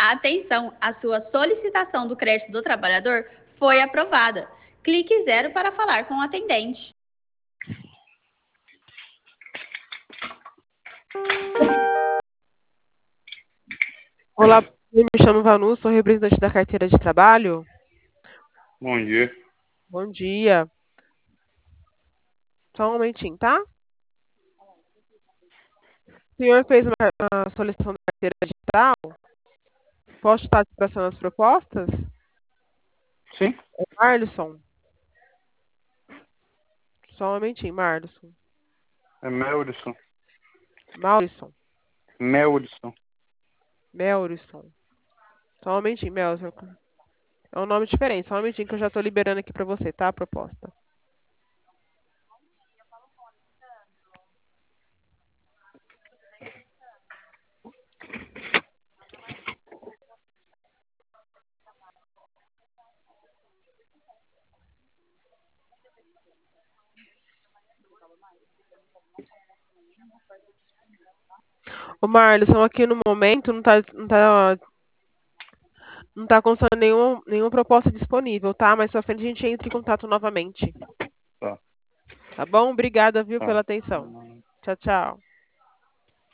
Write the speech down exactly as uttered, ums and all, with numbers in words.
Atenção, a sua solicitação do crédito do trabalhador foi aprovada. Clique zero para falar com o atendente. Olá, eu me chamo Vanu, sou representante da carteira de trabalho. Bom dia. Bom dia. Só um momentinho, tá? O senhor fez uma, uma solicitação da carteira digital? Posso estar expressando as propostas? Sim? É Marlisson? Só um momentinho, Marlisson. É Melrisson. Maurisson. Melrisson. Melrisson. Só um momentinho, Melrisson. É um nome diferente, só um momentinho que eu já estou liberando aqui para você, tá? A proposta. O Marlisson, aqui no momento não tá, não tá, não tá constando nenhum, nenhuma proposta disponível, tá? Mas pra frente a gente entra em contato novamente. Tá. Tá bom? Obrigada, viu, Tá. pela atenção. Tchau, tchau.